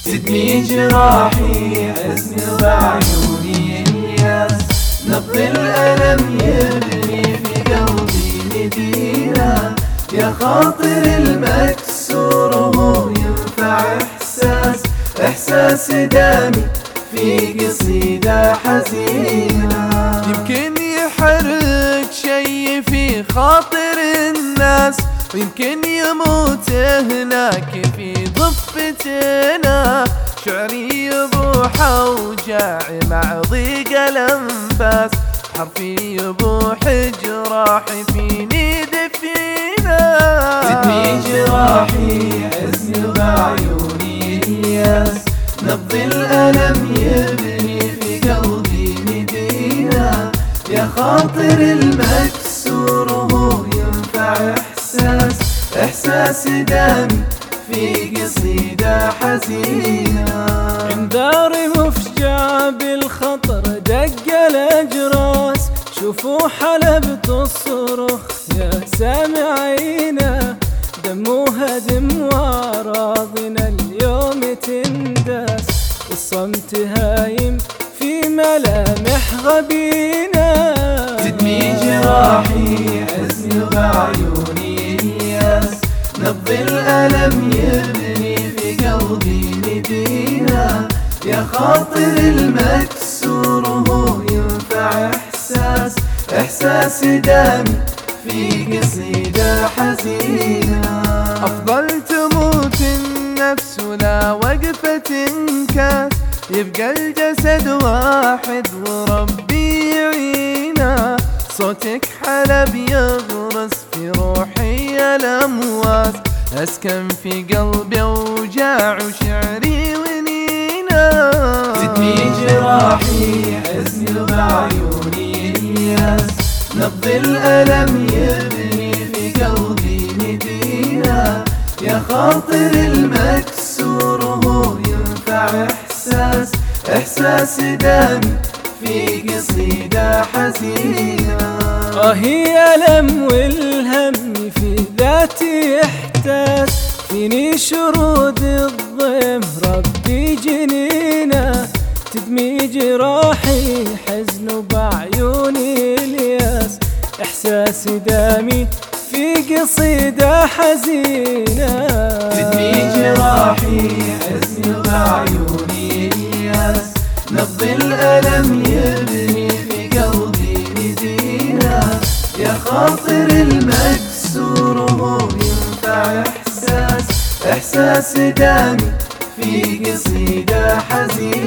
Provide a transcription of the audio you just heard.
تدمي جراحي حزن بعيوني الياس، نبض الألم يبني في قلبي مدينة، يا خاطر المكسور وهو ينفع إحساس دامي في قصيدة حزينة. يمكن يحرك شي في خاطر الناس، ويمكن يموت هناك في ضفتنا، شعري يبوح أوجاع مع ضيق الأنفاس، حرفي يبوح جراحي فيني دفينا. تدمي جراحي حزن بعيوني الياس، نبض الألم يبني في قلبي مدينة، يا خاطر المكسور وهو ينفع إحساس دامي في قصيدة حزينة. انذاري مفجع بالخطر دق الأجراس، شوفوا حلبة الصرخ يا سامعينا، دموها دم وأراضنا اليوم تنداس، الصمت هايم في ملامح غبينا. تدمي جراحي حزن بعيوني الياس، نبض الألم يبني في قلبي مدينة، يا خاطر المكسور وهو ينفع إحساس دامي في قصيدة حزينة. أفضل تموت النفس ولا وقفة انكاس، يبقى الجسد واحد وربي يعينا، صوتك حلب يغرس في روحي الأمواس، أسكن في قلبي أوجاع وشعري ونينا. تدمي جراحي حزن بعيوني الياس، نبض الألم يبني في قلبي مدينة، يا خاطر المكسور وهو ينفع إحساس دامي في قصيدة حزينة. هي ألم والهم في ذاتي احتاس، فيني شرود الضيم ربي جنينة، تدمي جراحي حزن بعيوني الياس، إحساس دامي في قصيدة حزينة. تدمي جراحي حزن بعيوني الياس، نبض الألم يبني في قلبي مدينة، يا خاطر المكسور وهو ينفع إحساس دامي في قصيدة حزينة.